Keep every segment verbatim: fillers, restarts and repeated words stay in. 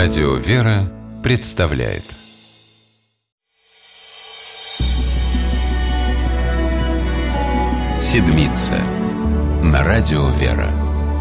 Радио «Вера» представляет «Седмица» на Радио «Вера».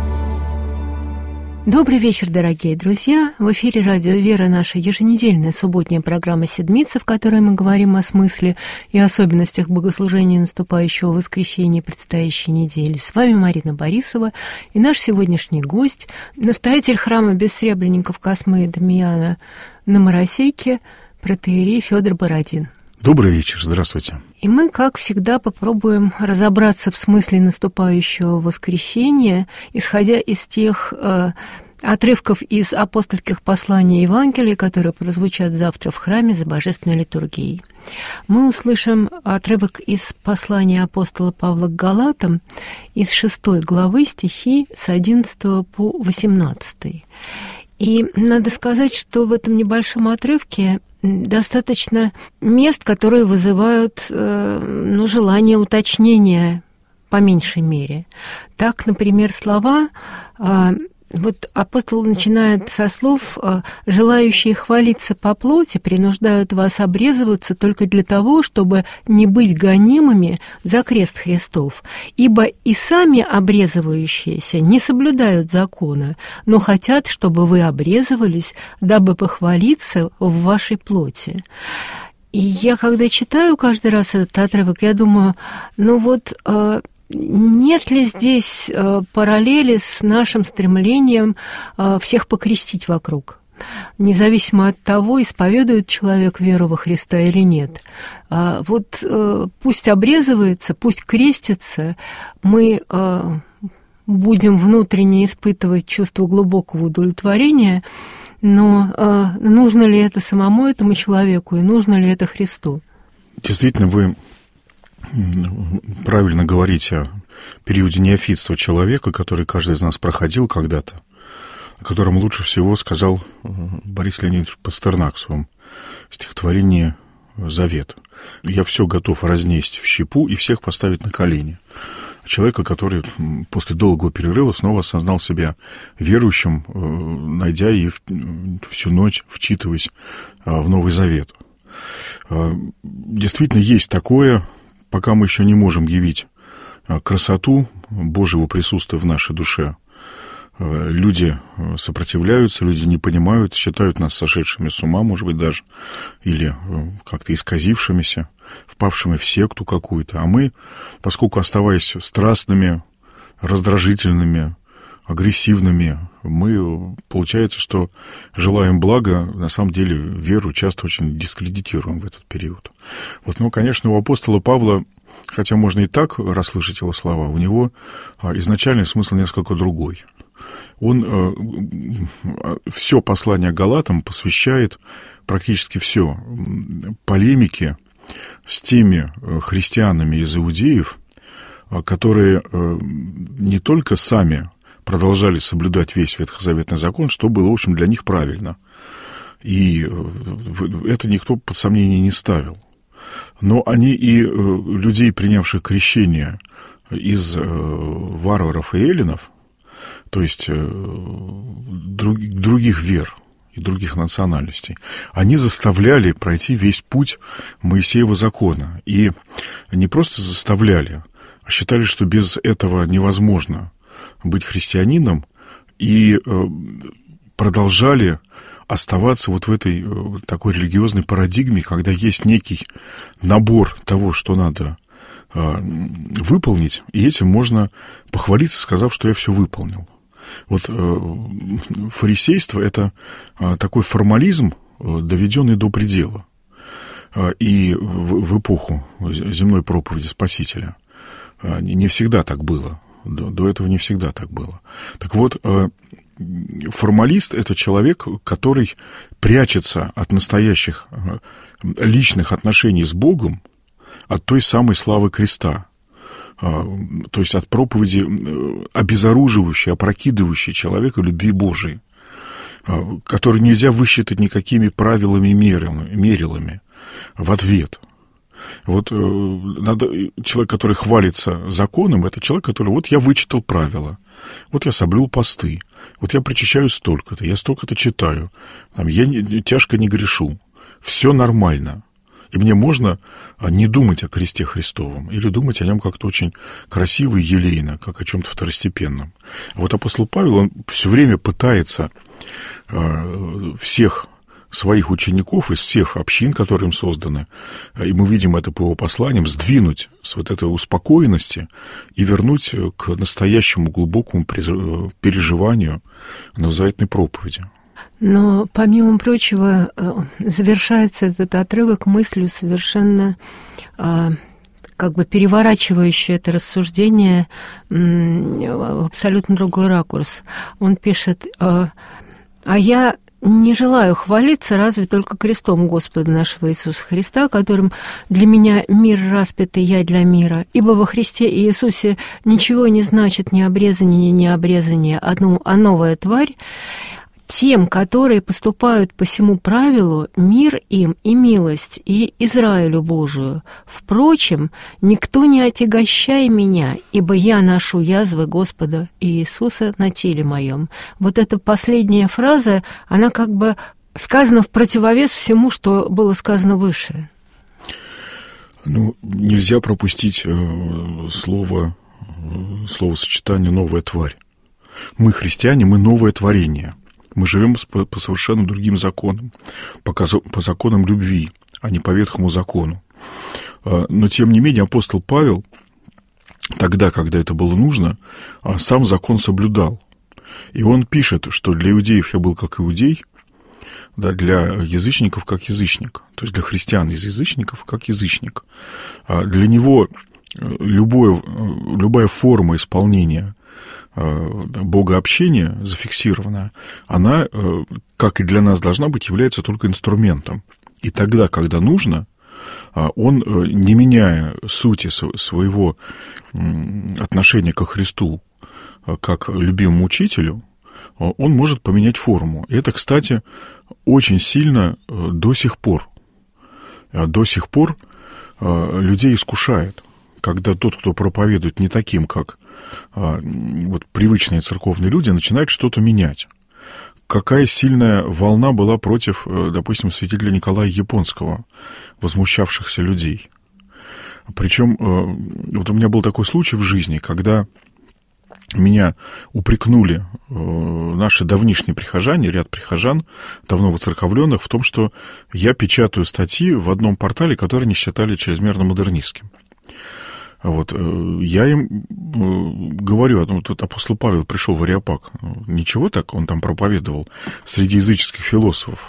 Добрый вечер, дорогие друзья! В эфире Радио «Вера» наша еженедельная субботняя программа «Седмица», в которой мы говорим о смысле и особенностях богослужения наступающего воскресенья предстоящей недели. С вами Марина Борисова и наш сегодняшний гость, настоятель храма бессребренников Космы и Дамиана на Моросейке, протоиерей Фёдор Бородин. Добрый вечер, здравствуйте. И мы, как всегда, попробуем разобраться в смысле наступающего воскресенья, исходя из тех э, отрывков из апостольских посланий и Евангелий, которые прозвучат завтра в храме за божественной литургией. Мы услышим отрывок из послания апостола Павла к Галатам из шестой главы, стихи с одиннадцатого по восемнадцатый. И надо сказать, что в этом небольшом отрывке достаточно мест, которые вызывают ну, желание уточнения по меньшей мере. Так, например, слова... Вот апостол начинает со слов: «Желающие хвалиться по плоти принуждают вас обрезываться только для того, чтобы не быть гонимыми за крест Христов. Ибо и сами обрезывающиеся не соблюдают закона, но хотят, чтобы вы обрезывались, дабы похвалиться в вашей плоти». И я, когда читаю каждый раз этот отрывок, я думаю, ну вот... Нет ли здесь э, параллели с нашим стремлением э, всех покрестить вокруг? Независимо от того, исповедует человек веру во Христа или нет. А вот э, пусть обрезывается, пусть крестится, мы э, будем внутренне испытывать чувство глубокого удовлетворения, но э, нужно ли это самому этому человеку и нужно ли это Христу? Действительно, вы... правильно говорить о периоде неофитства человека, который каждый из нас проходил когда-то, о котором лучше всего сказал Борис Леонидович Пастернак в своем стихотворении «Завет». «Я все готов разнесть в щепу и всех поставить на колени». Человека, который после долгого перерыва снова осознал себя верующим, найдя и всю ночь вчитываясь в Новый Завет. Действительно, есть такое... Пока мы еще не можем явить красоту Божьего присутствия в нашей душе, люди сопротивляются, люди не понимают, считают нас сошедшими с ума, может быть, даже, или как-то исказившимися, впавшими в секту какую-то. А мы, поскольку оставаясь страстными, раздражительными, агрессивными, мы, получается, что желаем блага, на самом деле веру часто очень дискредитируем в этот период. Вот, ну, конечно, у апостола Павла, хотя можно и так расслышать его слова, у него изначальный смысл несколько другой. Он э, все послание Галатам посвящает, практически все, полемике с теми христианами из иудеев, которые э, не только сами продолжали соблюдать весь ветхозаветный закон, что было, в общем, для них правильно. И это никто под сомнение не ставил. Но они и людей, принявших крещение из варваров и эллинов, то есть других вер и других национальностей, они заставляли пройти весь путь Моисеева закона. И не просто заставляли, а считали, что без этого невозможно быть христианином, и э, продолжали оставаться вот в этой э, такой религиозной парадигме, когда есть некий набор того, что надо э, выполнить, и этим можно похвалиться, сказав, что я все выполнил. Вот э, фарисейство — это э, такой формализм, э, доведенный до предела. Э, и в, в эпоху земной проповеди Спасителя э, не всегда так было. До, до этого не всегда так было. Так вот, формалист — это человек, который прячется от настоящих личных отношений с Богом, от той самой славы креста, то есть от проповеди, обезоруживающей, опрокидывающей человека любви Божией, которую нельзя высчитать никакими правилами и мерилами в ответ. Вот э, надо, человек, который хвалится законом, это человек, который, вот я вычитал правила, вот я соблюл посты, вот я причащаю столько-то, я столько-то читаю, там, я не, тяжко не грешу, все нормально. И мне можно не думать о кресте Христовом или думать о нем как-то очень красиво и елейно, как о чем-то второстепенном. А вот апостол Павел, он все время пытается э, всех своих учеников из всех общин, которые им созданы, и мы видим это по его посланиям, сдвинуть с вот этой успокоенности и вернуть к настоящему глубокому переживанию новозаветной проповеди. Но, помимо прочего, завершается этот отрывок мыслью совершенно как бы переворачивающее это рассуждение в абсолютно другой ракурс. Он пишет: «А я не желаю хвалиться разве только крестом Господа нашего Иисуса Христа, которым для меня мир распят, и я для мира. Ибо во Христе Иисусе ничего не значит ни обрезание, ни необрезание, а новая тварь. Тем, которые поступают по сему правилу, мир им и милость, и Израилю Божию. Впрочем, никто не отягощай меня, ибо я ношу язвы Господа Иисуса на теле моем». Вот эта последняя фраза, она как бы сказана в противовес всему, что было сказано выше. Ну, нельзя пропустить э, слово, э, словосочетание «новая тварь». Мы, христиане, мы новое творение. Мы живем по, по совершенно другим законам, по, по законам любви, а не по ветхому закону. Но, тем не менее, апостол Павел тогда, когда это было нужно, сам закон соблюдал. И он пишет, что для иудеев я был как иудей, да, для язычников как язычник, то есть для христиан из язычников как язычник. Для него любое, любая форма исполнения богообщения зафиксированная, она, как и для нас должна быть, является только инструментом. И тогда, когда нужно, он, не меняя сути своего отношения ко Христу как любимому учителю, он может поменять форму. И это, кстати, очень сильно до сих пор, до сих пор людей искушает, когда тот, кто проповедует не таким, как вот привычные церковные люди, начинают что-то менять. Какая сильная волна была против, допустим, святителя Николая Японского, возмущавшихся людей. Причем вот у меня был такой случай в жизни, когда меня упрекнули наши давнишние прихожане, ряд прихожан, давно воцерковленных, в том, что я печатаю статьи в одном портале, который они считали чрезмерно модернистским. Вот, я им говорю, вот тут апостол Павел пришел в Ареопаг, ничего так, он там проповедовал среди языческих философов.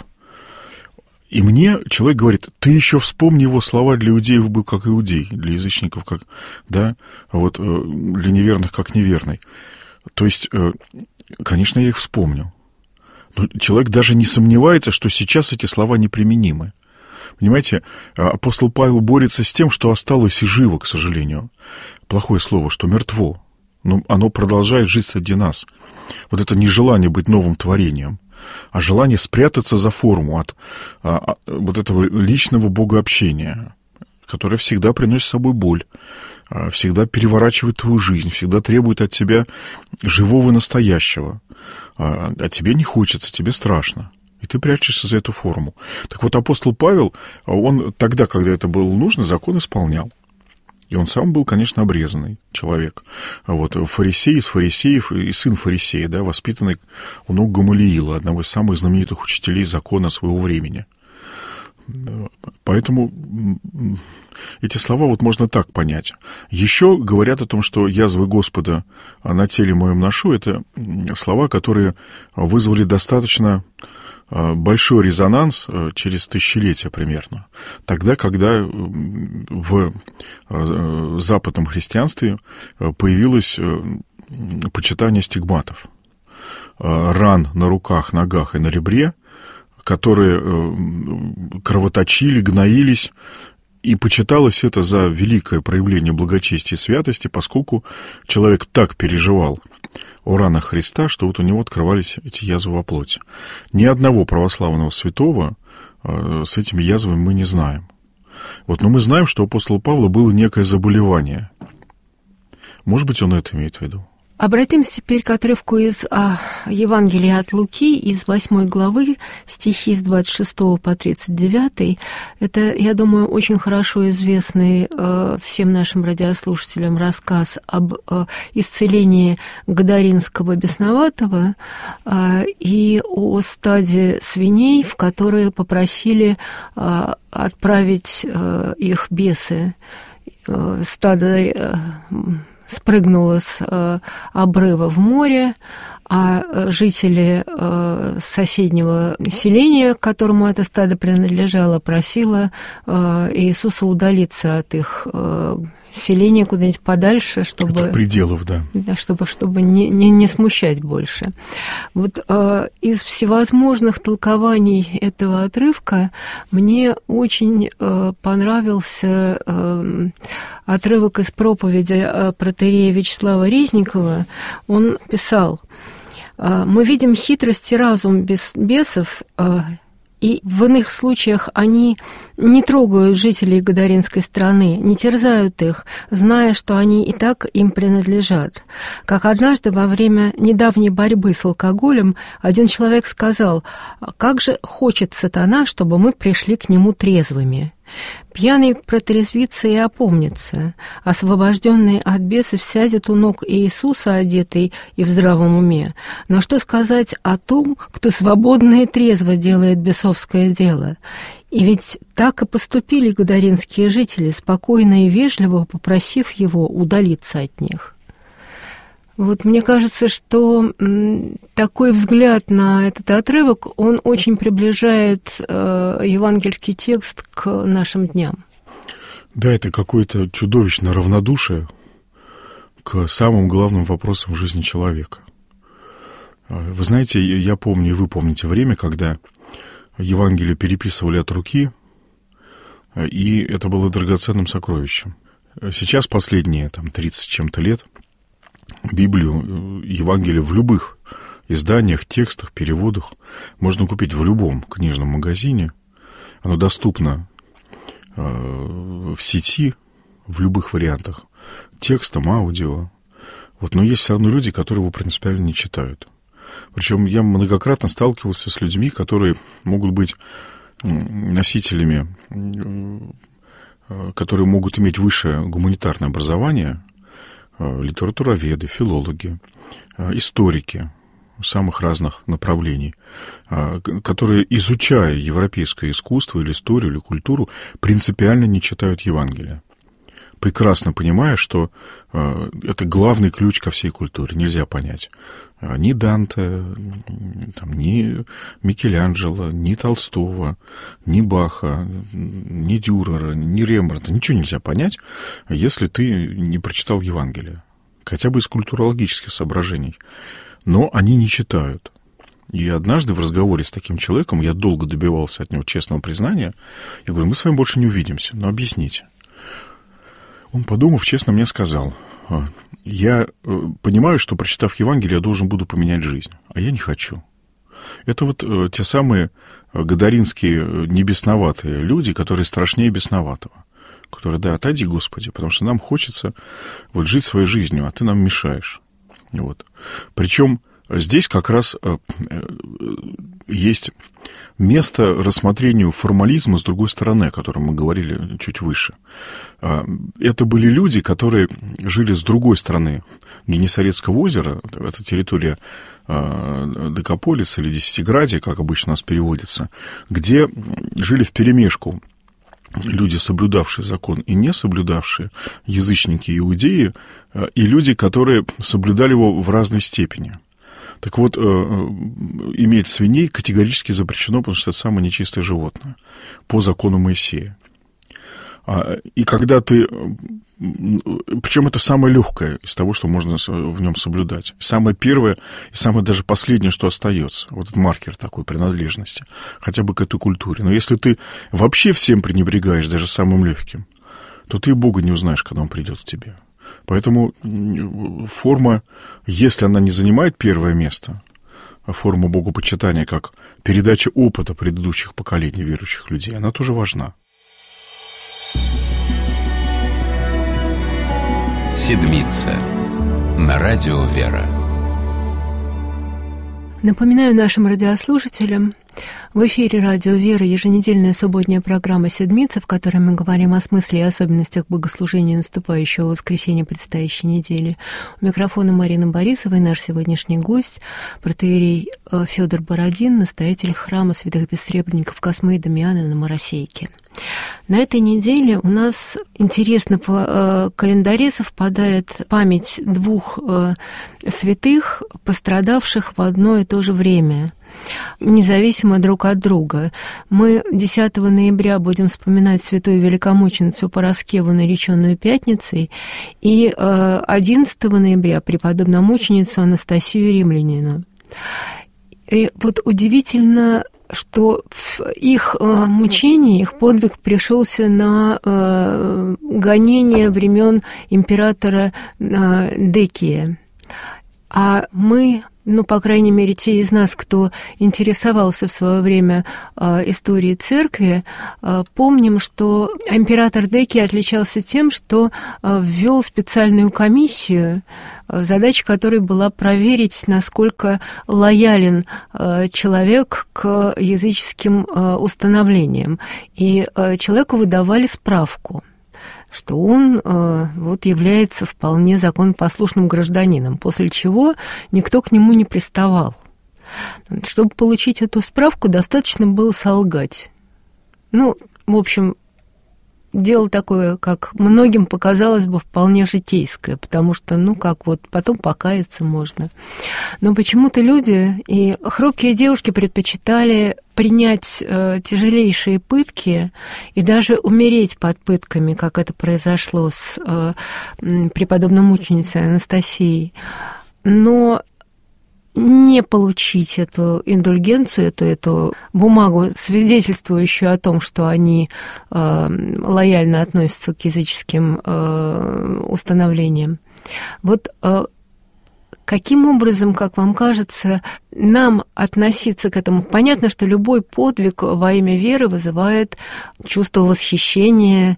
И мне человек говорит: ты еще вспомни его слова, для иудеев был как иудей, для язычников как, да, вот, для неверных как неверный. То есть, конечно, я их вспомнил. Но человек даже не сомневается, что сейчас эти слова неприменимы. Понимаете, апостол Павел борется с тем, что осталось и живо, к сожалению. Плохое слово, что мертво. Но оно продолжает жить среди нас. Вот это не желание быть новым творением, а желание спрятаться за форму от а, а, вот этого личного богообщения, которое всегда приносит с собой боль, а, всегда переворачивает твою жизнь, всегда требует от тебя живого настоящего. А, а тебе не хочется, тебе страшно. И ты прячешься за эту форму. Так вот, апостол Павел, он тогда, когда это было нужно, закон исполнял. И он сам был, конечно, обрезанный человек. Вот, фарисей из фарисеев и сын фарисея, да, воспитанный у ног Гамалиила, одного из самых знаменитых учителей закона своего времени. Поэтому эти слова вот можно так понять. Еще говорят о том, что язвы Господа на теле моем ношу, это слова, которые вызвали достаточно большой резонанс через тысячелетия примерно. Тогда, когда в западном христианстве появилось почитание стигматов, ран на руках, ногах и на ребре, которые кровоточили, гноились, и почиталось это за великое проявление благочестия и святости, поскольку человек так переживал о ранах Христа, что вот у него открывались эти язвы во плоти. Ни одного православного святого с этими язвами мы не знаем. Вот, но мы знаем, что у апостола Павла было некое заболевание. Может быть, он это имеет в виду? Обратимся теперь к отрывку из а, Евангелия от Луки, из восьмой главы, стихи с двадцать шестого по тридцать девятый. Это, я думаю, очень хорошо известный э, всем нашим радиослушателям рассказ об э, исцелении Гадаринского бесноватого э, и о стаде свиней, в которые попросили э, отправить э, их бесы. Э, стадо... Э, спрыгнула с э, обрыва в море, а жители э, соседнего селения, которому это стадо принадлежало, просило э, Иисуса удалиться от их э, селения куда-нибудь подальше, чтобы... От пределов, да. Да, чтобы, чтобы не, не, не смущать больше. Вот э, из всевозможных толкований этого отрывка мне очень э, понравился э, отрывок из проповеди протоиерея Вячеслава Резникова. Он писал: «Мы видим хитрость и разум бес, бесов, и в иных случаях они не трогают жителей Гадаринской страны, не терзают их, зная, что они и так им принадлежат. Как однажды во время недавней борьбы с алкоголем один человек сказал: «Как же хочет сатана, чтобы мы пришли к нему трезвыми». Пьяный протрезвится и опомнится, освобожденный от бесов сядет у ног Иисуса, одетый и в здравом уме. Но что сказать о том, кто свободно и трезво делает бесовское дело? И ведь так и поступили гадаринские жители, спокойно и вежливо попросив его удалиться от них. Вот мне кажется, что такой взгляд на этот отрывок, он очень приближает э, евангельский текст к нашим дням. Да, это какое-то чудовищное равнодушие к самым главным вопросам жизни человека. Вы знаете, я помню, и вы помните время, когда Евангелие переписывали от руки, и это было драгоценным сокровищем. Сейчас последние там, тридцать с чем-то лет Библию, Евангелие в любых изданиях, текстах, переводах можно купить в любом книжном магазине. Оно доступно э, в сети, в любых вариантах, текстом, аудио. Вот, но есть все равно люди, которые его принципиально не читают. Причем я многократно сталкивался с людьми, которые могут быть носителями, которые могут иметь высшее гуманитарное образование, литературоведы, филологи, историки самых разных направлений, которые, изучая европейское искусство или историю, или культуру, принципиально не читают Евангелие, прекрасно понимая, что это главный ключ ко всей культуре. Нельзя понять ни Данте, там, ни Микеланджело, ни Толстого, ни Баха, ни Дюрера, ни Рембрандта. Ничего нельзя понять, если ты не прочитал Евангелие, хотя бы из культурологических соображений. Но они не читают. И однажды в разговоре с таким человеком, я долго добивался от него честного признания, я говорю: мы с вами больше не увидимся, но объясните. Он, подумав, честно мне сказал: я понимаю, что, прочитав Евангелие, я должен буду поменять жизнь, а я не хочу. Это вот те самые гадаринские небесноватые люди, которые страшнее бесноватого, которые: да, отойди, Господи, потому что нам хочется вот жить своей жизнью, а ты нам мешаешь. Вот. Причем здесь как раз есть место рассмотрению формализма с другой стороны, о котором мы говорили чуть выше. Это были люди, которые жили с другой стороны Генесарецкого озера, это территория Декаполиса или Десятиградия, как обычно у нас переводится, где жили вперемешку люди, соблюдавшие закон и не соблюдавшие, язычники, иудеи, и люди, которые соблюдали его в разной степени. Так вот, иметь свиней категорически запрещено, потому что это самое нечистое животное по закону Моисея. И когда ты... Причем это самое легкое из того, что можно в нем соблюдать. Самое первое и самое даже последнее, что остается. Вот этот маркер такой принадлежности, хотя бы к этой культуре. Но если ты вообще всем пренебрегаешь, даже самым легким, то ты Бога не узнаешь, когда Он придет к тебе. Поэтому форма, если она не занимает первое место, форма богопочитания как передача опыта предыдущих поколений верующих людей, она тоже важна. Седмица на радио «Вера». Напоминаю нашим радиослушателям, в эфире радио «Вера» еженедельная субботняя программа «Седмица», в которой мы говорим о смысле и особенностях богослужения наступающего воскресенья предстоящей недели. У микрофона Марина Борисова и наш сегодняшний гость, протоиерей Фёдор Бородин, настоятель храма святых бессребренников Космы и Дамиана на Моросейке. На этой неделе у нас интересно по календаре совпадает память двух святых, пострадавших в одно и то же время, независимо друг от друга. Мы десятого ноября будем вспоминать святую великомученицу Параскеву, нареченную Пятницей, и одиннадцатого ноября преподобномученицу Анастасию Римлянину. И вот удивительно, что в их э, мучении, их подвиг пришелся на э, гонение времен императора э, Декия. А мы, ну, по крайней мере, те из нас, кто интересовался в свое время э, историей церкви, э, помним, что император Декий отличался тем, что э, ввел специальную комиссию, э, задача которой была проверить, насколько лоялен э, человек к языческим э, установлениям. И э, человеку выдавали справку, что он э, вот является вполне законопослушным гражданином, после чего никто к нему не приставал. Чтобы получить эту справку, достаточно было солгать. Ну, в общем, дело такое, как многим показалось бы, вполне житейское, потому что, ну, как вот потом покаяться можно. Но почему-то люди и хрупкие девушки предпочитали принять э, тяжелейшие пытки и даже умереть под пытками, как это произошло с э, преподобномученицей Анастасией, но не получить эту индульгенцию, эту, эту бумагу, свидетельствующую о том, что они э, лояльно относятся к языческим э, установлениям. Вот э, каким образом, как вам кажется, нам относиться к этому? Понятно, что любой подвиг во имя веры вызывает чувство восхищения,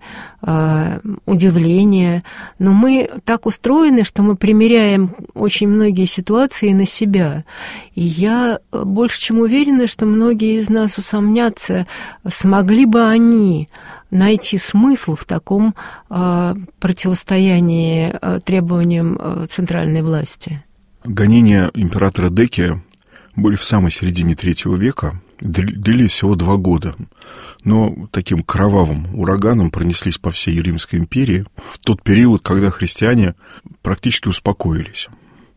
удивления, но мы так устроены, что мы примеряем очень многие ситуации на себя. И я больше чем уверена, что многие из нас усомнятся, смогли бы они найти смысл в таком противостоянии требованиям центральной власти. Гонения императора Декия были в самой середине третьего века, длились всего два года, но таким кровавым ураганом пронеслись по всей Римской империи в тот период, когда христиане практически успокоились.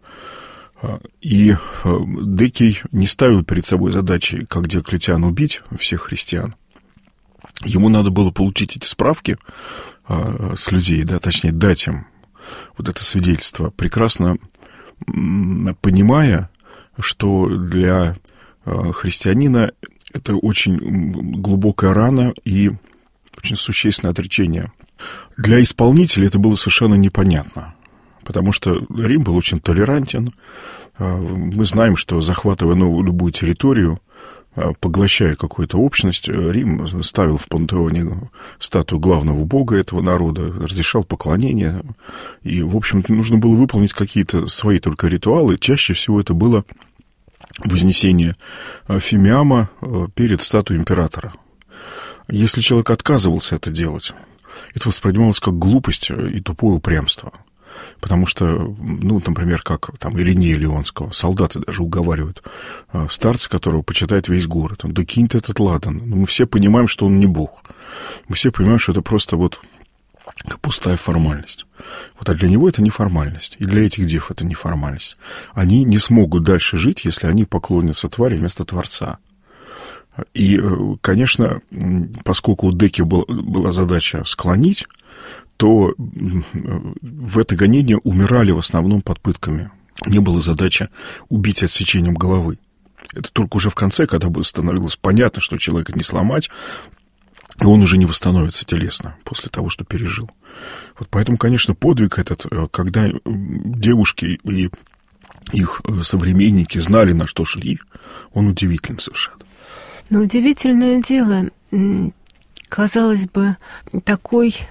И Декий не ставил перед собой задачи, как Диоклетиан, убить всех христиан. Ему надо было получить эти справки с людей, да, точнее, дать им вот это свидетельство, прекрасно понимая, что для христианина это очень глубокая рана и очень существенное отречение. Для исполнителя это было совершенно непонятно, потому что Рим был очень толерантен. Мы знаем, что, захватывая новую любую территорию, поглощая какую-то общность, Рим ставил в пантеоне статую главного бога этого народа, разрешал поклонение. И, в общем-то, нужно было выполнить какие-то свои только ритуалы. Чаще всего это было вознесение фимиама перед статуей императора. Если человек отказывался это делать, это воспринималось как глупость и тупое упрямство. Потому что, ну, например, как там Иринея Леонского, солдаты даже уговаривают старца, которого почитает весь город. Он: да кинь ты этот ладан. Но мы все понимаем, что он не бог. Мы все понимаем, что это просто вот пустая формальность. Вот, а для него это не формальность. И для этих дев это не формальность. Они не смогут дальше жить, если они поклонятся твари вместо Творца. И, конечно, поскольку у Деки была задача склонить, то в это гонение умирали в основном под пытками. Не было задачи убить отсечением головы. Это только уже в конце, когда становилось понятно, что человека не сломать, и он уже не восстановится телесно после того, что пережил. Вот поэтому, конечно, подвиг этот, когда девушки и их современники знали, на что шли, он удивительный совершенно. Но удивительное дело, казалось бы, такой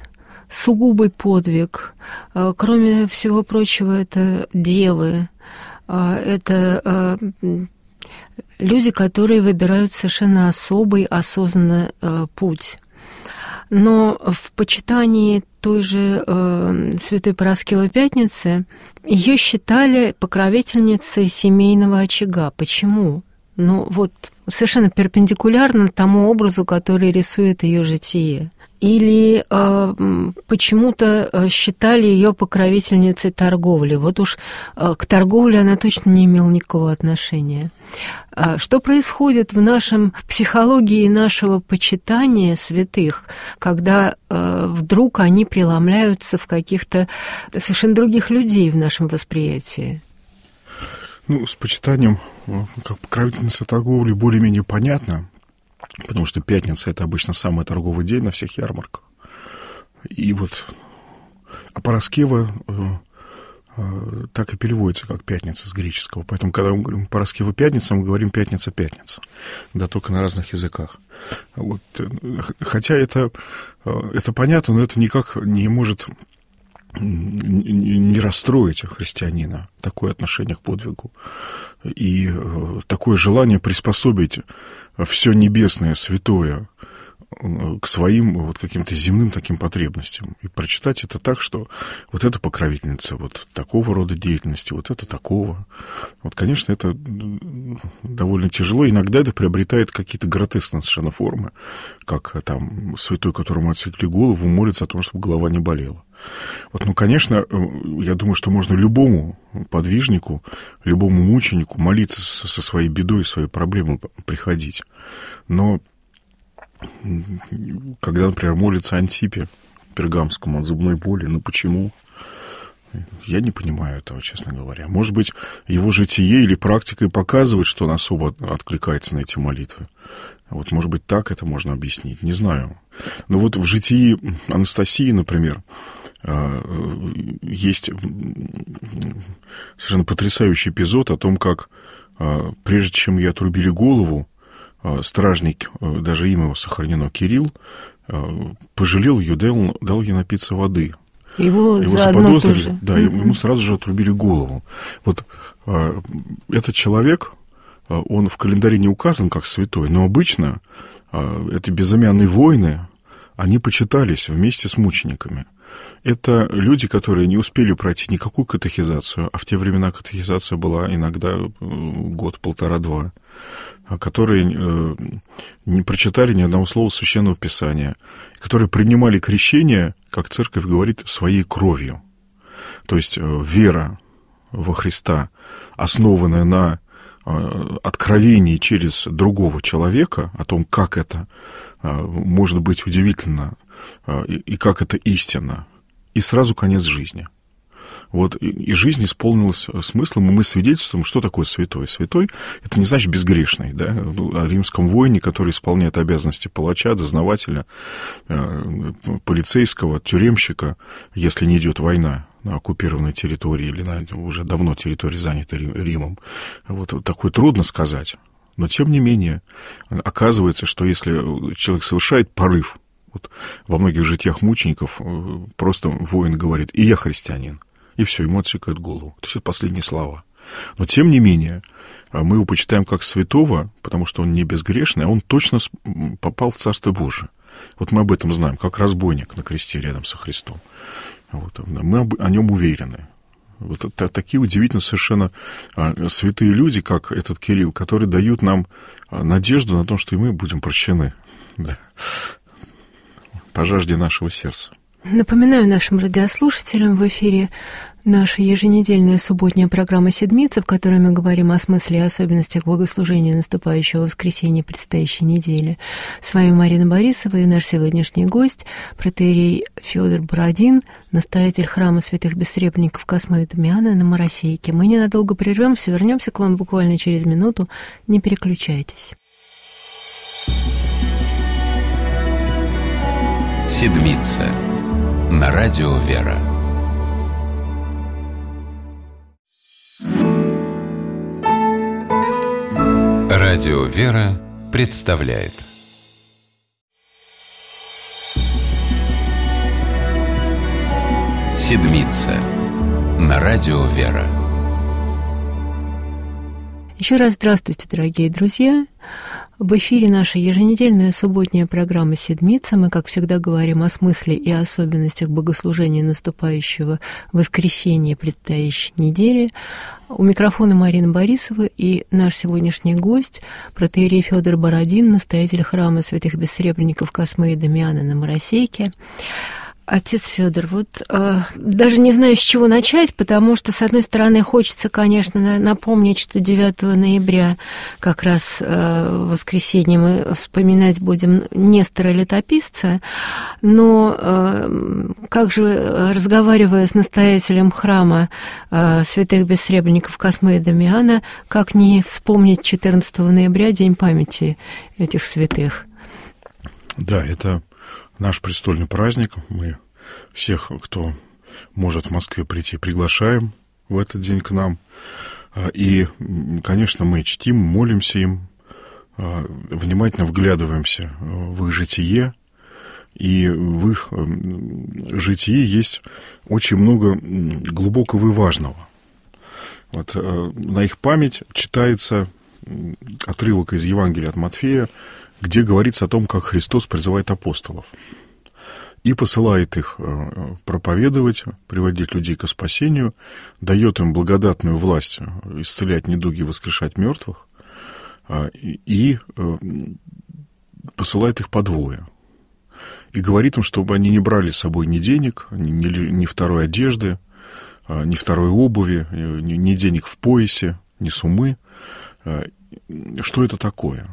сугубый подвиг. Кроме всего прочего, это девы, это люди, которые выбирают совершенно особый, осознанный путь. Но в почитании той же э, святой Параскевы Пятницы ее считали покровительницей семейного очага. Почему? Ну вот совершенно перпендикулярно тому образу, который рисует ее житие. Или э, почему-то считали ее покровительницей торговли. Вот уж э, к торговле она точно не имела никакого отношения. А что происходит в нашем в психологии нашего почитания святых, когда э, вдруг они преломляются в каких-то совершенно других людей в нашем восприятии? Ну, с почитанием, как покровительница торговли, более-менее понятно, потому что пятница – это обычно самый торговый день на всех ярмарках. И вот, а Параскева э, э, так и переводится, как пятница с греческого. Поэтому, когда мы говорим Параскева пятница, мы говорим пятница-пятница, да, только на разных языках. Вот, хотя это, это понятно, но это никак не может не расстроить христианина, такое отношение к подвигу и такое желание приспособить все небесное, святое к своим вот каким-то земным таким потребностям. И прочитать это так, что вот это покровительница вот такого рода деятельности, вот это такого. Вот, конечно, это довольно тяжело. Иногда это приобретает какие-то гротескные совершенно формы, как там святой, которому отсекли голову, молится о том, чтобы голова не болела. Вот, ну, конечно, я думаю, что можно любому подвижнику, любому мученику молиться со своей бедой, своей проблемой приходить. Но когда, например, молится Антипе Пергамскому от зубной боли, ну почему? Я не понимаю этого, честно говоря. Может быть, его житие или практика и показывает, что он особо откликается на эти молитвы. Вот, может быть, так это можно объяснить, не знаю. Но вот в житии Анастасии, например, есть совершенно потрясающий эпизод о том, как прежде чем ей отрубили голову, стражник, даже имя его сохранено, Кирилл, пожалел ее, дал, дал ей напиться воды. Его, его заподозрили, да, mm-hmm. ему сразу же отрубили голову. Вот э, этот человек, он в календаре не указан как святой, но обычно э, эти безымянные воины, они почитались вместе с мучениками. Это люди, которые не успели пройти никакую катехизацию, а в те времена катехизация была иногда год, полтора-два, которые не прочитали ни одного слова Священного Писания, которые принимали крещение, как Церковь говорит, своей кровью. То есть вера во Христа, основанная на откровении через другого человека, о том, как это может быть удивительно и как это истина, и сразу конец жизни. Вот, и жизнь исполнилась смыслом, и мы свидетельствуем, что такое святой. Святой — это не значит безгрешный, да, о римском воине, который исполняет обязанности палача, дознавателя, полицейского, тюремщика, если не идет война на оккупированной территории или на уже давно территории, занятой Римом. Вот такое трудно сказать. Но, тем не менее, оказывается, что если человек совершает порыв, вот во многих житиях мучеников просто воин говорит: «И я христианин», и все, ему отсекают голову. То есть это последние слова. Но, тем не менее, мы его почитаем как святого, потому что он не безгрешный, а он точно попал в Царство Божие. Вот мы об этом знаем, как разбойник на кресте рядом со Христом. Вот, мы о нем уверены. Вот это, такие удивительно совершенно святые люди, как этот Кирилл, которые дают нам надежду на то, что и мы будем прощены. Да. По жажде нашего сердца. Напоминаю нашим радиослушателям, в эфире наша еженедельная субботняя программа «Седмица», в которой мы говорим о смысле и особенностях богослужения наступающего воскресенья предстоящей недели. С вами Марина Борисова и наш сегодняшний гость, протоиерей Фёдор Бородин, настоятель храма святых бессребренников Космы и Дамиана на Моросейке. Мы ненадолго прервемся, вернемся к вам буквально через минуту. Не переключайтесь. Седмица на радио «Вера». Радио «Вера» представляет Седмица на радио «Вера». Еще раз здравствуйте, дорогие друзья. В эфире наша еженедельная субботняя программа «Седмица». Мы, как всегда, говорим о смысле и особенностях богослужения наступающего воскресенья предстоящей недели. У микрофона Марина Борисова и наш сегодняшний гость, протоиерей Фёдор Бородин, настоятель храма святых бессребренников Космы и Дамиана на Моросейке. Отец Фёдор, вот э, даже не знаю, с чего начать, потому что, с одной стороны, хочется, конечно, напомнить, что девятого ноября, как раз э, в воскресенье, мы вспоминать будем Нестора Летописца, но э, как же, разговаривая с настоятелем храма э, святых бессребренников Космы и Дамиана, как не вспомнить четырнадцатого ноября, День памяти этих святых? Да, это наш престольный праздник. Мы всех, кто может в Москве прийти, приглашаем в этот день к нам. И, конечно, мы чтим, молимся им, внимательно вглядываемся в их житие. И в их житии есть очень много глубокого и важного. Вот на их память читается отрывок из Евангелия от Матфея, где говорится о том, как Христос призывает апостолов и посылает их проповедовать, приводить людей к спасению, дает им благодатную власть исцелять недуги, воскрешать мертвых, и посылает их подвое. И говорит им, чтобы они не брали с собой ни денег, ни, ни второй одежды, ни второй обуви, ни, ни денег в поясе, ни суммы. Что это такое?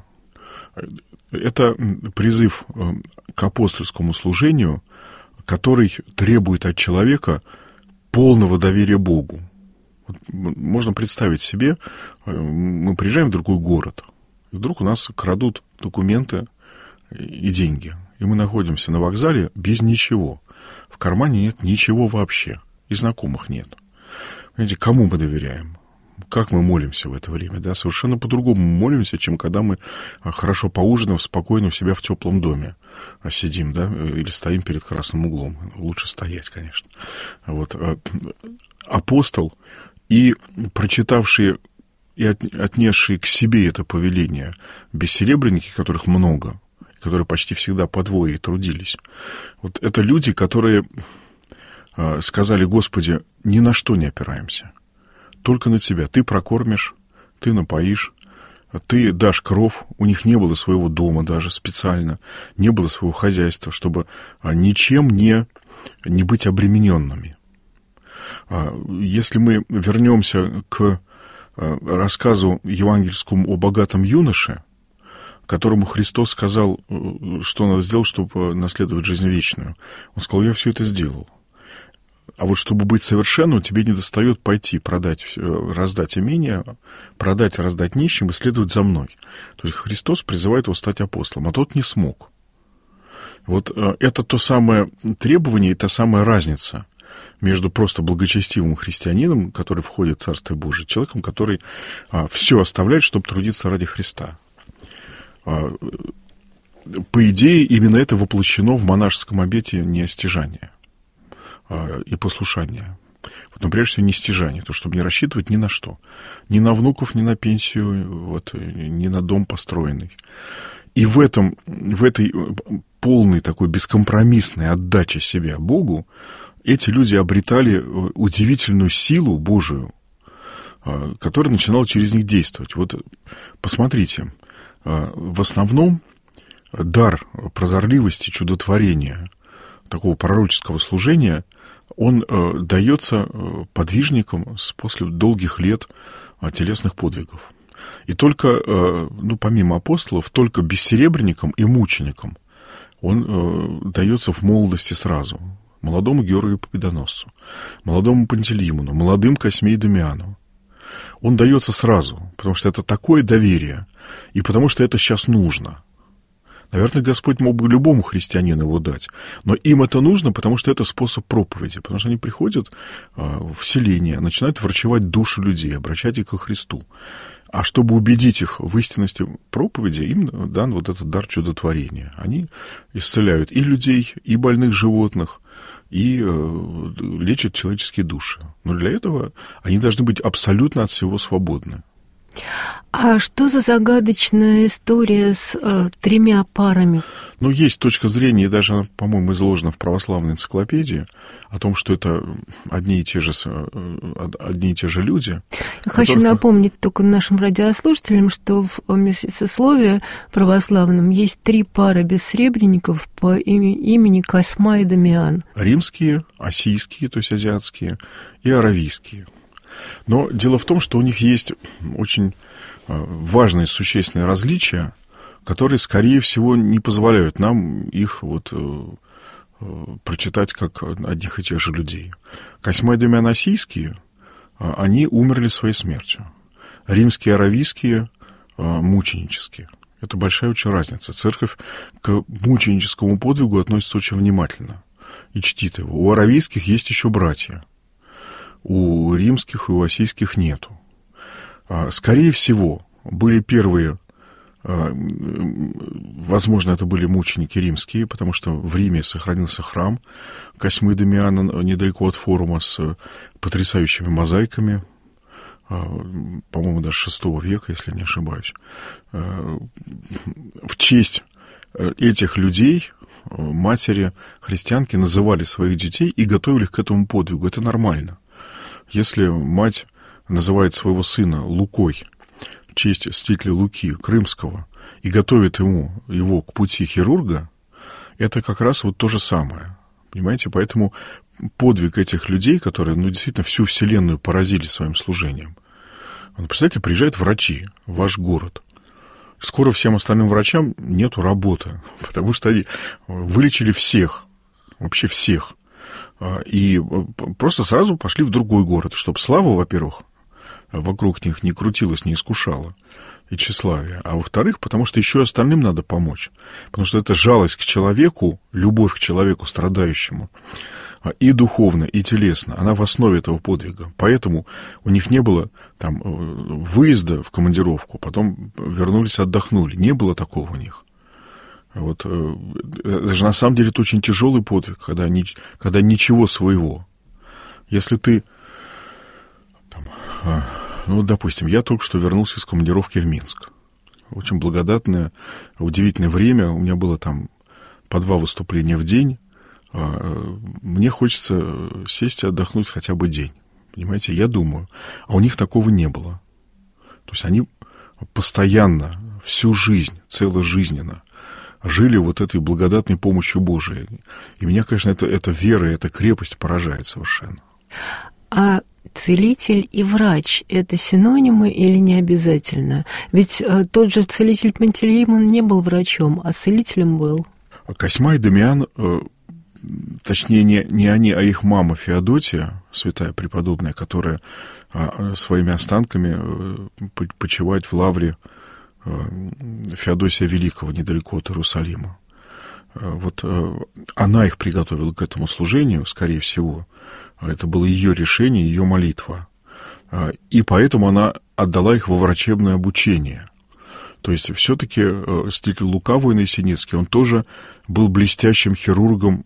Это призыв к апостольскому служению, который требует от человека полного доверия Богу. Вот можно представить себе, мы приезжаем в другой город, и вдруг у нас крадут документы и деньги, и мы находимся на вокзале без ничего. В кармане нет ничего вообще, и знакомых нет. Понимаете, кому мы доверяем? Как мы молимся в это время, да, совершенно по-другому молимся, чем когда мы, хорошо поужинав, спокойно у себя в теплом доме сидим, да, или стоим перед красным углом. Лучше стоять, конечно. Вот. Апостол и прочитавшие и отнесшие к себе это повеление бессеребренники, которых много, которые почти всегда по двое трудились, вот это люди, которые сказали: Господи, ни на что не опираемся. Только на Тебя. Ты прокормишь, ты напоишь, ты дашь кров. У них не было своего дома даже специально, не было своего хозяйства, чтобы ничем не, не быть обремененными. Если мы вернемся к рассказу евангельскому о богатом юноше, которому Христос сказал, что надо сделать, чтобы наследовать жизнь вечную, он сказал: я все это сделал. А вот чтобы быть совершенным, тебе недостает пойти, продать, раздать имение, продать, раздать нищим и следовать за мной. То есть Христос призывает его стать апостолом, а тот не смог. Вот это то самое требование и та самая разница между просто благочестивым христианином, который входит в Царствие Божие, человеком, который все оставляет, чтобы трудиться ради Христа. По идее, именно это воплощено в монашеском обете неостяжания и послушания. Вот, но прежде всего, не стяжание, то, чтобы не рассчитывать ни на что. Ни на внуков, ни на пенсию, вот, ни на дом построенный. И в этом, в этой полной такой бескомпромиссной отдаче себя Богу эти люди обретали удивительную силу Божию, которая начинала через них действовать. Вот посмотрите, в основном дар прозорливости, чудотворения, такого пророческого служения, он э, дается э, подвижникам с, после долгих лет э, телесных подвигов. И только, э, ну, помимо апостолов, только бессеребренникам и мученикам он э, дается в молодости сразу. Молодому Георгию Победоносцу, молодому Пантелеймону, молодым Косьме и Дамиану. Он дается сразу, потому что это такое доверие, и потому что это сейчас нужно. Наверное, Господь мог бы любому христианину его дать, но им это нужно, потому что это способ проповеди, потому что они приходят в селение, начинают врачевать души людей, обращать их ко Христу. А чтобы убедить их в истинности проповеди, им дан вот этот дар чудотворения. Они исцеляют и людей, и больных животных, и э, лечат человеческие души. Но для этого они должны быть абсолютно от всего свободны. А что за загадочная история с э, тремя парами? Ну, есть точка зрения, и даже она, по-моему, изложена в православной энциклопедии, о том, что это одни и те же, одни и те же люди. Я хочу которых... напомнить только нашим радиослушателям, что в месяцесловии православном есть три пары бессребренников по имени Косьма и Дамиан. Римские, ассийские, то есть азиатские, и аравийские. Но дело в том, что у них есть очень важные существенные различия, которые, скорее всего, не позволяют нам их вот прочитать как одних и тех же людей. Косьма и Дамиан ассийские, они умерли своей смертью. Римские, аравийские мученические. Это большая очень разница. Церковь к мученическому подвигу относится очень внимательно и чтит его. У аравийских есть еще братья. У римских и у ассийских нету. Скорее всего, были первые, возможно, это были мученики римские, потому что в Риме сохранился храм Косьмы и Дамиана недалеко от форума с потрясающими мозаиками, по-моему, даже шестого века, если не ошибаюсь. В честь этих людей матери христианки называли своих детей и готовили их к этому подвигу. Это нормально. Если мать называет своего сына Лукой, в честь святителя Луки Крымского, и готовит ему его к пути хирурга, это как раз вот то же самое. Понимаете? Поэтому подвиг этих людей, которые, ну, действительно всю вселенную поразили своим служением. Вот, представьте, приезжают врачи в ваш город. Скоро всем остальным врачам нету работы, потому что они вылечили всех, вообще всех. И просто сразу пошли в другой город, чтобы слава, во-первых, вокруг них не крутилась, не искушала, и тщеславие. А во-вторых, потому что еще остальным надо помочь. Потому что это жалость к человеку, любовь к человеку страдающему, и духовно, и телесно, она в основе этого подвига. Поэтому у них не было там выезда в командировку, потом вернулись, отдохнули. Не было такого у них. Вот, даже на самом деле это очень тяжелый подвиг, когда, ни, когда ничего своего. Если ты, там, ну, допустим, я только что вернулся из командировки в Минск. Очень благодатное, удивительное время. У меня было там по два выступления в день. Мне хочется сесть и отдохнуть хотя бы день. Понимаете, я думаю. А у них такого не было. То есть они постоянно, всю жизнь, целожизненно жили вот этой благодатной помощью Божией. И меня, конечно, это, эта вера, эта крепость поражает совершенно. А целитель и врач – это синонимы или не обязательно? Ведь э, тот же целитель Пантелеимон не был врачом, а целителем был. Косьма и Дамиан, э, точнее, не, не они, а их мама Феодотия, святая преподобная, которая э, своими останками э, почивает в лавре Феодосия Великого, недалеко от Иерусалима. Вот она их приготовила к этому служению, скорее всего. Это было ее решение, ее молитва. И поэтому она отдала их во врачебное обучение. То есть все-таки святитель Лука Воиносиницкий, он тоже был блестящим хирургом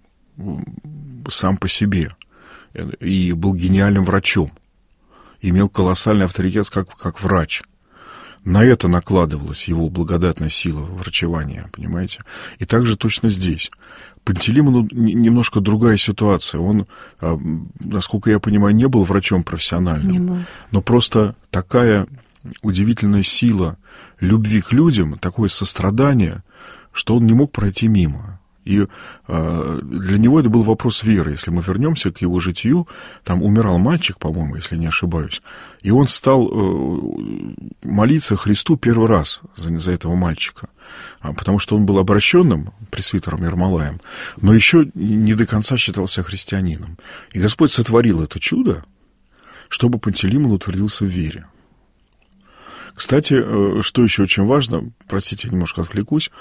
сам по себе. И был гениальным врачом. Имел колоссальный авторитет как, как врач. На это накладывалась его благодатная сила врачевания, понимаете? И также точно здесь. Пантелеймону немножко другая ситуация. Он, насколько я понимаю, не был врачом профессиональным. Не был. Но просто такая удивительная сила любви к людям, такое сострадание, что он не мог пройти мимо. И э, для него это был вопрос веры. Если мы вернемся к его житию, там умирал мальчик, по-моему, если не ошибаюсь, и он стал э, молиться Христу первый раз за, за этого мальчика, потому что он был обращенным пресвитером Ермолаем, но еще не до конца считался христианином. И Господь сотворил это чудо, чтобы Пантелеймон утвердился в вере. Кстати, что еще очень важно, простите, я немножко отвлекусь,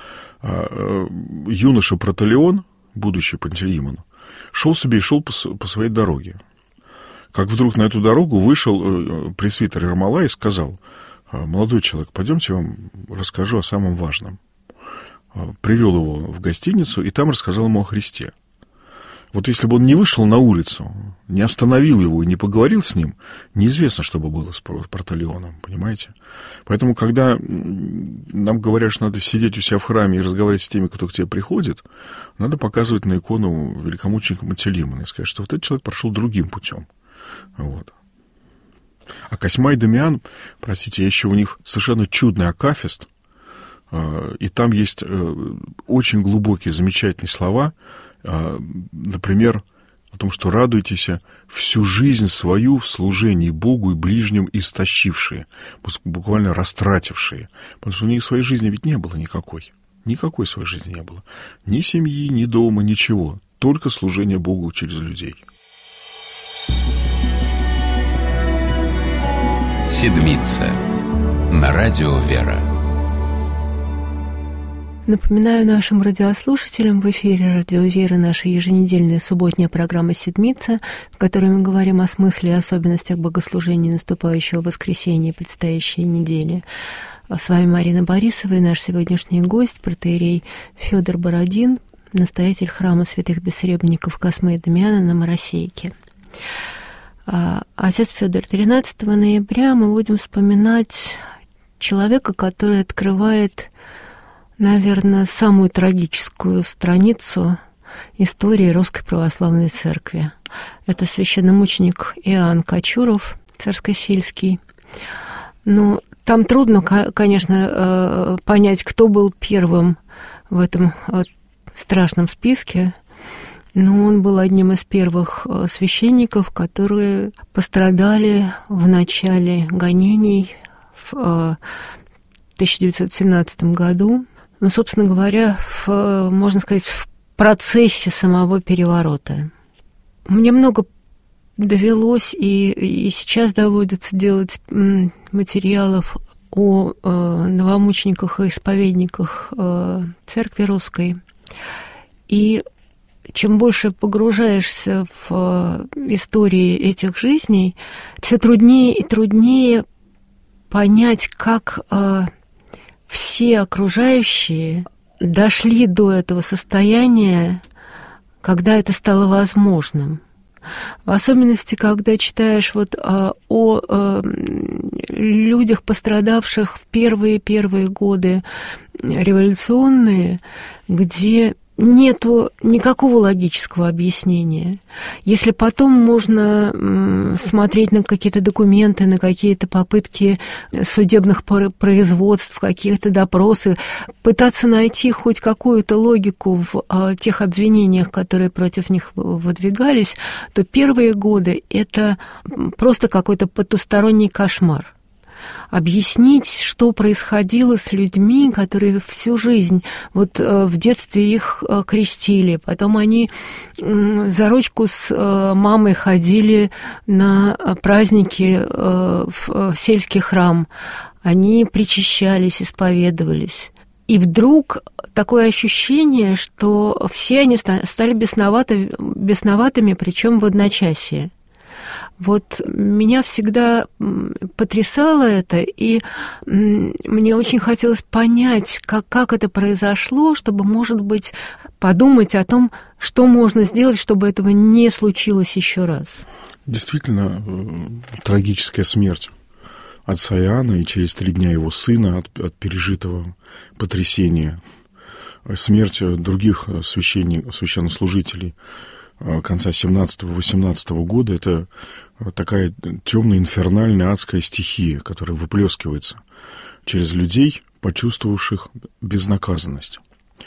юноша Протолеон, будущий Пантелеймон, шел себе и шел по, по своей дороге. Как вдруг на эту дорогу вышел пресвитер Ермолай и сказал: молодой человек, пойдемте, я вам расскажу о самом важном. Привел его в гостиницу и там рассказал ему о Христе. Вот если бы он не вышел на улицу, не остановил его и не поговорил с ним, неизвестно, что бы было с Пантелеоном, понимаете? Поэтому, когда нам говорят, что надо сидеть у себя в храме и разговаривать с теми, кто к тебе приходит, надо показывать на икону великомученика Монтелимона и сказать, что вот этот человек прошел другим путем. Вот. А Косьма и Дамиан, простите, еще у них совершенно чудный акафист, и там есть очень глубокие, замечательные слова, например, о том, что радуйтесь всю жизнь свою в служении Богу и ближним истощившие, буквально растратившие, потому что у них своей жизни ведь не было никакой, никакой своей жизни не было, ни семьи, ни дома, ничего, только служение Богу через людей. Седмица на радио «Вера». Напоминаю нашим радиослушателям, в эфире радио «Вера» наша еженедельная субботняя программа «Седмица», в которой мы говорим о смысле и особенностях богослужения наступающего воскресенья и предстоящей недели. С вами Марина Борисова и наш сегодняшний гость, протоиерей Фёдор Бородин, настоятель храма святых бессребренников Космы и Дамиана на Моросейке. Отец Фёдор, тринадцатого ноября мы будем вспоминать человека, который открывает, наверное, самую трагическую страницу истории Русской Православной Церкви. Это священномученик Иоанн Кочуров, царскосельский. Но там трудно, конечно, понять, кто был первым в этом страшном списке, но он был одним из первых священников, которые пострадали в начале гонений в тысяча девятьсот семнадцатом году. Ну, собственно говоря, в, можно сказать, в процессе самого переворота. Мне много довелось и, и сейчас доводится делать материалов о э, новомучениках и исповедниках э, Церкви Русской. И чем больше погружаешься в э, истории этих жизней, все труднее и труднее понять, как э, все окружающие дошли до этого состояния, когда это стало возможным. В особенности, когда читаешь вот о, о, о людях, пострадавших в первые-первые годы революционные, где нету никакого логического объяснения. Если потом можно смотреть на какие-то документы, на какие-то попытки судебных производств, какие-то допросы, пытаться найти хоть какую-то логику в тех обвинениях, которые против них выдвигались, то первые годы — это просто какой-то потусторонний кошмар. Объяснить, что происходило с людьми, которые всю жизнь, вот в детстве их крестили, потом они за ручку с мамой ходили на праздники в сельский храм, они причащались, исповедовались. И вдруг такое ощущение, что все они стали бесноваты, бесноватыми, причем в одночасье. Вот меня всегда потрясало это, и мне очень хотелось понять, как, как это произошло, чтобы, может быть, подумать о том, что можно сделать, чтобы этого не случилось еще раз. Действительно, трагическая смерть отца Иоанна и через три дня его сына от, от пережитого потрясения, смерть других священников, священнослужителей конца семнадцатого-восемнадцатого года — это такая темная, инфернальная, адская стихия, которая выплескивается через людей, почувствовавших безнаказанность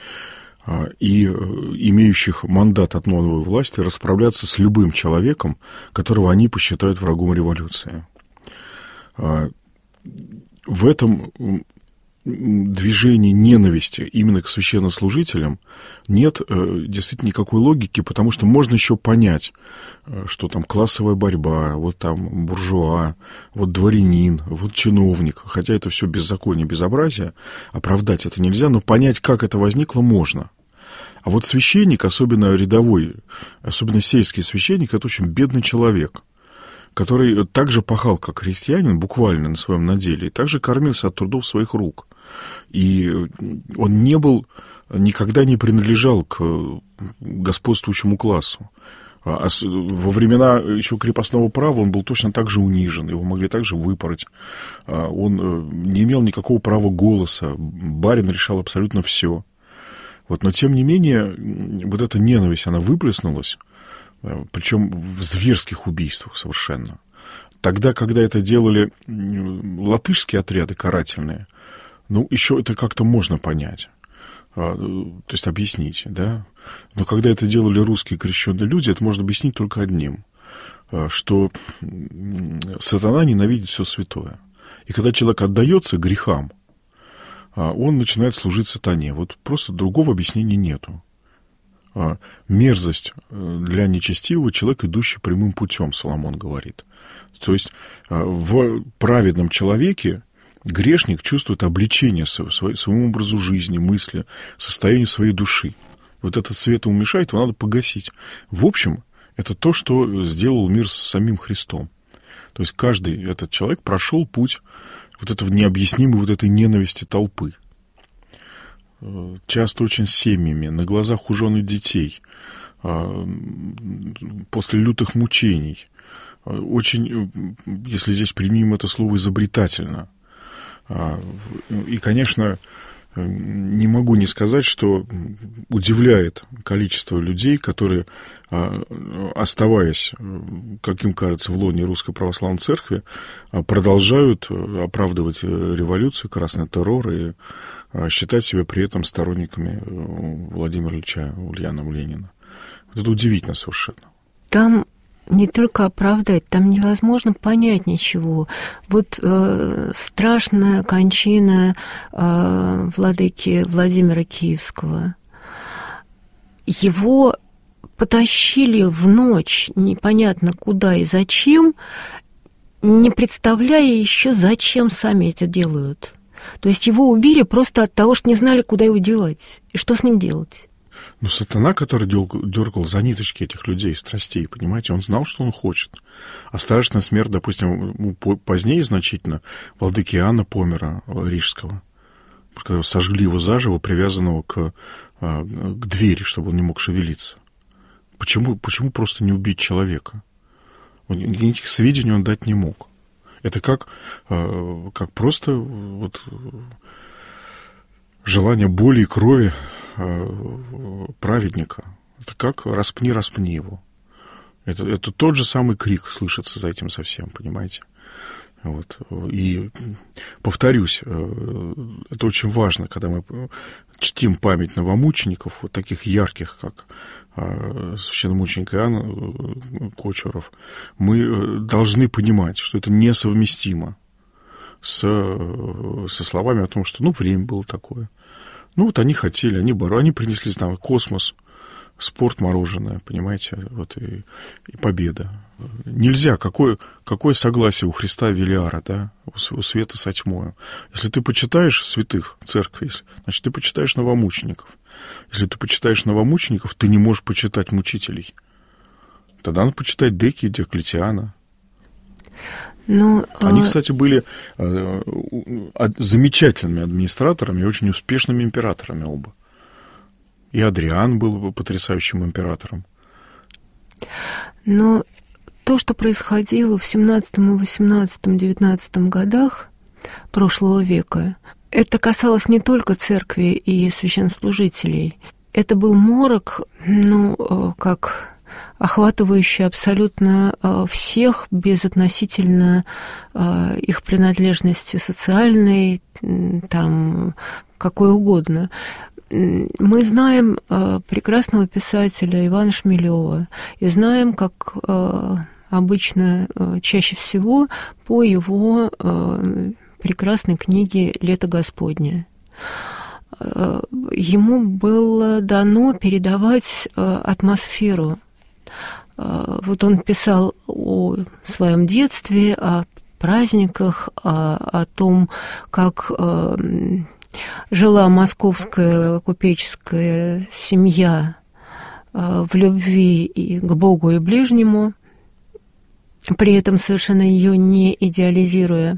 и имеющих мандат от новой власти расправляться с любым человеком, которого они посчитают врагом революции. В этом движении ненависти именно к священнослужителям нет э, действительно никакой логики, потому что можно еще понять, э, что там классовая борьба, вот там буржуа, вот дворянин, вот чиновник, хотя это все беззаконие, безобразие, оправдать это нельзя, но понять, как это возникло, можно. А вот священник, особенно рядовой, особенно сельский священник, это очень бедный человек. который также пахал, как крестьянин, буквально на своем наделе, и также кормился от трудов своих рук. И он не был, никогда не принадлежал к господствующему классу. А во времена еще крепостного права он был точно так же унижен, его могли также выпороть. Он не имел никакого права голоса, барин решал абсолютно все. Вот, но, тем не менее, вот эта ненависть, она выплеснулась, причем в зверских убийствах совершенно. Тогда, когда это делали латышские отряды карательные, ну, еще это как-то можно понять. То есть объяснить, да. Но когда это делали русские крещенные люди, это можно объяснить только одним, что сатана ненавидит все святое. И когда человек отдается грехам, он начинает служить сатане. Вот просто другого объяснения нету. Мерзость для нечестивого человека, идущий прямым путем, Соломон говорит. То есть в праведном человеке грешник чувствует обличение своему образу жизни, мысли, состоянию своей души. Вот этот свет ему мешает, его надо погасить. В общем, это то, что сделал мир с самим Христом. То есть каждый этот человек прошел путь вот этого необъяснимой вот этой ненависти толпы. Часто очень семьями, на глазах у жен и детей, после лютых мучений. Очень, если здесь применим это слово, изобретательно. И, конечно, не могу не сказать, что удивляет количество людей, которые, оставаясь, как им кажется, в лоне Русской Православной Церкви, продолжают оправдывать революцию, красный террор и считать себя при этом сторонниками Владимира Ильича Ульянова Ленина. Вот это удивительно совершенно. Там не только оправдать, там невозможно понять ничего. Вот э, страшная кончина э, владыки Владимира Киевского. Его потащили в ночь непонятно куда и зачем, не представляя еще, зачем сами это делают. То есть его убили просто от того, что не знали, куда его девать и что с ним делать. Ну, сатана, который дергал за ниточки этих людей, страстей, понимаете, он знал, что он хочет. А страшная смерть, допустим, позднее значительно, владыки Иоанна Помера Рижского, когда сожгли его заживо, привязанного к, к двери, чтобы он не мог шевелиться. Почему, почему просто не убить человека? Никаких сведений он дать не мог. Это как, как просто вот желание боли и крови праведника. Это как «распни, распни его». Это, это тот же самый крик слышится за этим совсем, понимаете? Вот. И повторюсь, это очень важно, когда мы чтим память новомучеников, вот таких ярких, как священномученик Иоанн Кочуров, мы должны понимать, что это несовместимо с, со словами о том, что, ну, время было такое. Ну, вот они хотели, они боролись, они принесли там космос, спорт, мороженое, понимаете, вот и, и победа. Нельзя, какое, какое согласие у Христа Велиара, да, у, у света со тьмою. Если ты почитаешь святых церкви, значит, ты почитаешь новомучеников. Если ты почитаешь новомучеников, ты не можешь почитать мучителей. Тогда надо почитать Деки и Диоклетиана. Но, Они, кстати, были э, замечательными администраторами и очень успешными императорами оба. И Адриан был потрясающим императором. Но то, что происходило в семнадцатом, восемнадцатом, девятнадцатом годах прошлого века, это касалось не только церкви и священнослужителей. Это был морок, ну, как... охватывающий абсолютно всех, безотносительно их принадлежности социальной, там, какой угодно. Мы знаем прекрасного писателя Ивана Шмелева и знаем, как обычно, чаще всего, по его прекрасной книге «Лето Господне». Ему было дано передавать атмосферу. Вот он писал о своем детстве, о праздниках, о, о том, как э, жила московская купеческая семья э, в любви и к Богу, и ближнему. при этом совершенно ее не идеализируя.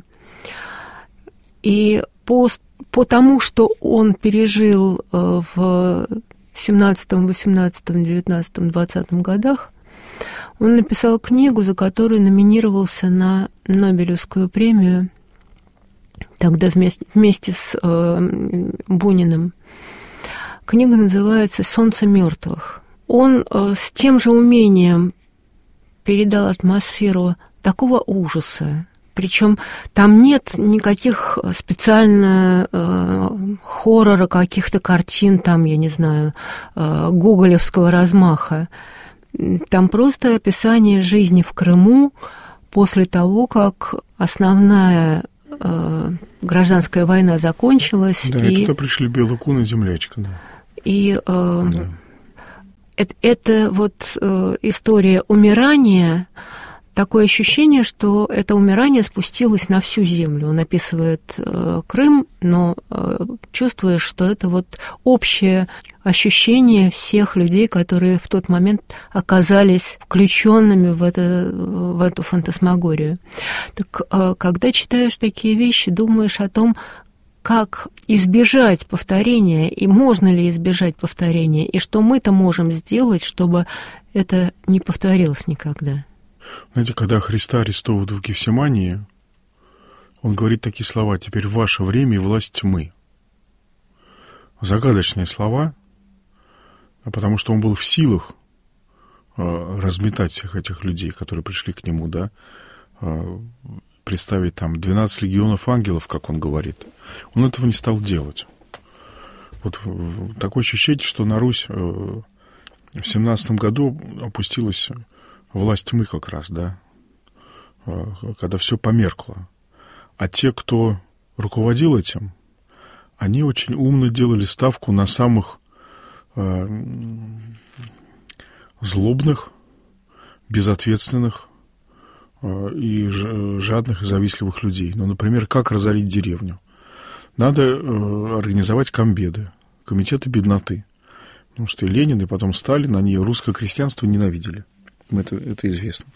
И по, по тому, что он пережил в семнадцатом, восемнадцатом, девятнадцатом, двадцатом годах, он написал книгу, за которую номинировался на Нобелевскую премию, тогда вместе, вместе с э, Буниным. Книга называется «Солнце мертвых». Он э, с тем же умением передал атмосферу такого ужаса, причем там нет никаких специально э, хоррора, каких-то картин, там, я не знаю, э, гоголевского размаха. Там просто описание жизни в Крыму после того, как основная э, гражданская война закончилась. Да, и, и туда пришли Белокун и землячка, да. И э, да. это, это вот э, история умирания, такое ощущение, что это умирание спустилось на всю землю. Он описывает э, Крым, но э, чувствуешь, что это вот общее ощущение всех людей, которые в тот момент оказались включенными в, это, в эту фантасмагорию. Так э, когда читаешь такие вещи, думаешь о том, как избежать повторения, и можно ли избежать повторения, и что мы-то можем сделать, чтобы это не повторилось никогда. Знаете, когда Христа арестовывают в Гефсимании, он говорит такие слова: «Теперь ваше время и власть тьмы». Загадочные слова, потому что он был в силах разметать всех этих людей, которые пришли к нему, да, представить там двенадцать легионов ангелов, как он говорит. Он этого не стал делать. Вот такое ощущение, что на Русь в семнадцатом году опустилась власть тьмы как раз, да, когда все померкло. А те, кто руководил этим, они очень умно делали ставку на самых э, злобных, безответственных э, и жадных и завистливых людей. Ну, например, как разорить деревню? Надо э, организовать комбеды, комитеты бедноты. Потому что и Ленин, и потом Сталин, они русское крестьянство ненавидели. Это, это известно.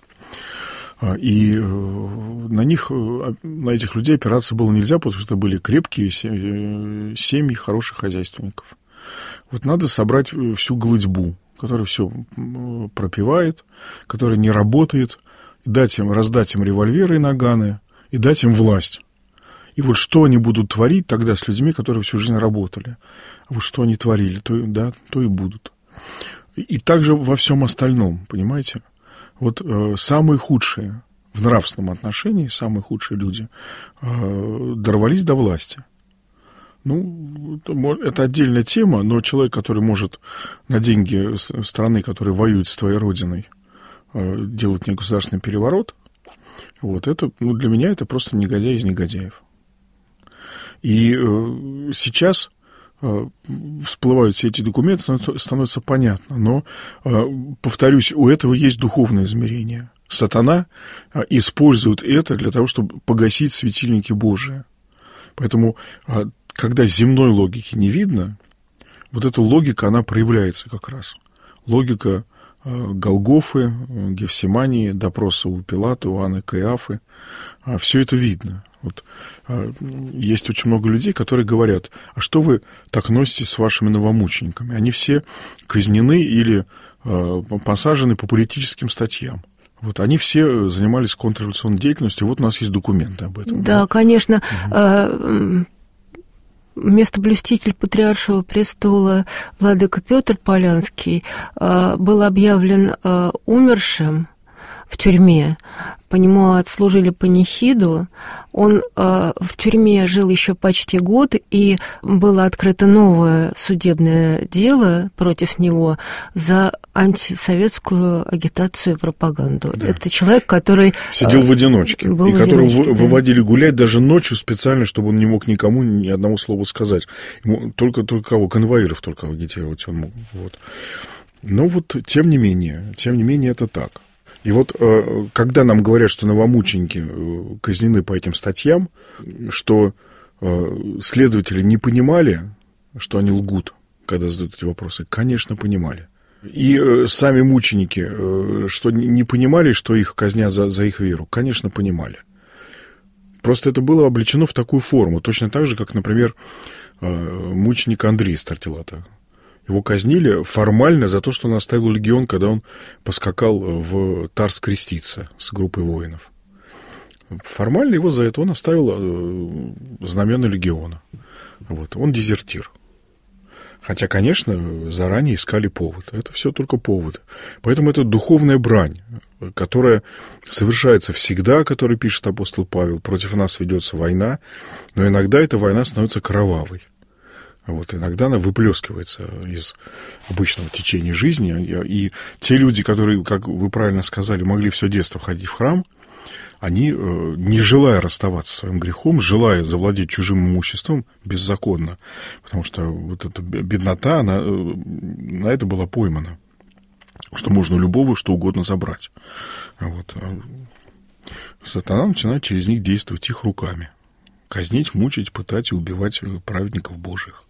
И на них, на этих людей опираться было нельзя, потому что это были крепкие семьи хороших хозяйственников. Вот надо собрать всю голытьбу, которая все пропивает, которая не работает, и дать им, раздать им револьверы и наганы, и дать им власть. И вот что они будут творить тогда с людьми, которые всю жизнь работали? Вот что они творили, то, да, то и будут. И также во всем остальном, понимаете? Вот э, самые худшие в нравственном отношении, самые худшие люди э, дорвались до власти. Ну, это отдельная тема, но человек, который может на деньги страны, которая воюет с твоей родиной, э, делать негосударственный переворот, вот это, ну, для меня это просто негодяй из негодяев. И э, сейчас всплывают все эти документы, становится понятно. Но, повторюсь, у этого есть духовное измерение. Сатана использует это для того, чтобы погасить светильники Божии. Поэтому, когда земной логики не видно, вот эта логика, она проявляется как раз. Логика Голгофы, Гефсимании, допроса у Пилата, у Анны Каиафы. Все это видно. Вот, есть очень много людей, которые говорят: а что вы так носитесь с вашими новомучениками? Они все казнены или э, посажены по политическим статьям. Вот, они все занимались контрреволюционной деятельностью, вот у нас есть документы об этом. Да, да? Конечно. Угу. Местоблюститель Патриаршего престола владыка Петр Полянский был объявлен умершим в тюрьме. По нему отслужили панихиду. Он э, в тюрьме жил еще почти год, и было открыто новое судебное дело против него за антисоветскую агитацию и пропаганду. Да. Это человек, который... Сидел в одиночке, был и в которого одиночке, да. выводили гулять даже ночью специально, чтобы он не мог никому ни одного слова сказать. Ему только, только кого? Конвоиров только агитировать он мог. Вот. Но вот, тем не менее, тем не менее, это так. И вот, когда нам говорят, что новомученики казнены по этим статьям, что следователи не понимали, что они лгут, когда задают эти вопросы, конечно, понимали. И сами мученики, что не понимали, что их казнят за, за их веру? Конечно, понимали. Просто это было облечено в такую форму, точно так же, как, например, мученик Андрей Стартилата. Его казнили формально за то, что он оставил легион, когда он поскакал в Тарс креститься с группой воинов. Формально его за это он оставил знамена легиона. Вот. Он дезертир. Хотя, конечно, заранее искали повод. Это все только поводы. Поэтому это духовная брань, которая совершается всегда, которую пишет апостол Павел. Против нас ведется война, но иногда эта война становится кровавой. Вот, иногда она выплескивается из обычного течения жизни. И те люди, которые, как вы правильно сказали, могли все детство ходить в храм, они, не желая расставаться со своим грехом, желая завладеть чужим имуществом беззаконно, потому что вот эта беднота, она на это была поймана, что можно у любого что угодно забрать. Вот. Сатана начинает через них действовать их руками. Казнить, мучить, пытать и убивать праведников Божьих.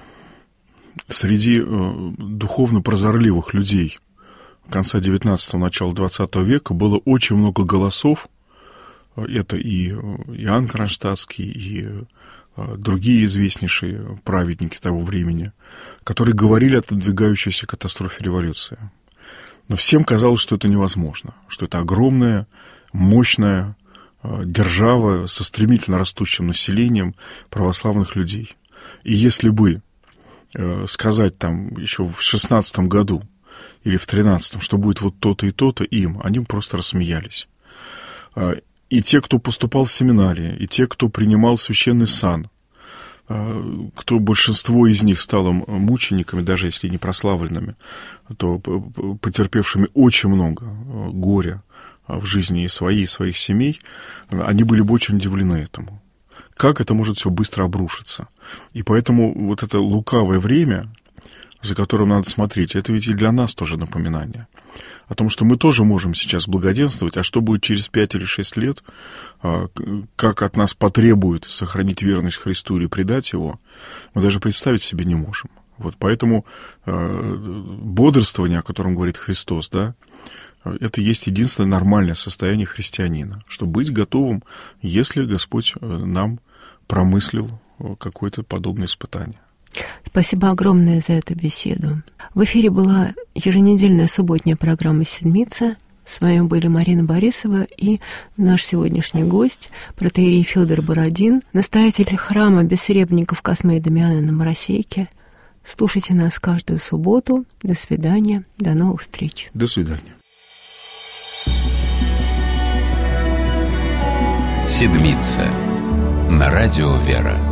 Среди духовно прозорливых людей конца девятнадцатого, начала двадцатого века было очень много голосов. Это и Иоанн Кронштадтский, и другие известнейшие праведники того времени, которые говорили о надвигающейся катастрофе революции. Но всем казалось, что это невозможно, что это огромная, мощная держава со стремительно растущим населением православных людей. И если бы сказать там еще в шестнадцатом году или в тринадцатом, что будет вот то-то и то-то им, они бы просто рассмеялись. И те, кто поступал в семинарии, и те, кто принимал священный сан, кто большинство из них стало мучениками, даже если не прославленными, то потерпевшими очень много горя в жизни и своей, и своих семей, они были бы очень удивлены этому. Как это может все быстро обрушиться? И поэтому вот это лукавое время, за которым надо смотреть, это ведь и для нас тоже напоминание о том, что мы тоже можем сейчас благоденствовать, а что будет через пять или шесть лет, как от нас потребуют сохранить верность Христу или предать Его, мы даже представить себе не можем. Вот поэтому бодрствование, о котором говорит Христос, да, это есть единственное нормальное состояние христианина, чтобы быть готовым, если Господь нам промыслил какое-то подобное испытание. Спасибо огромное за эту беседу. В эфире была еженедельная субботняя программа «Седмица». С вами были Марина Борисова и наш сегодняшний гость, протоиерей Фёдор Бородин, настоятель храма бессребренников Космы и Дамиана на Моросейке. Слушайте нас каждую субботу. До свидания. До новых встреч. До свидания. «Седмица» на радио «Вера».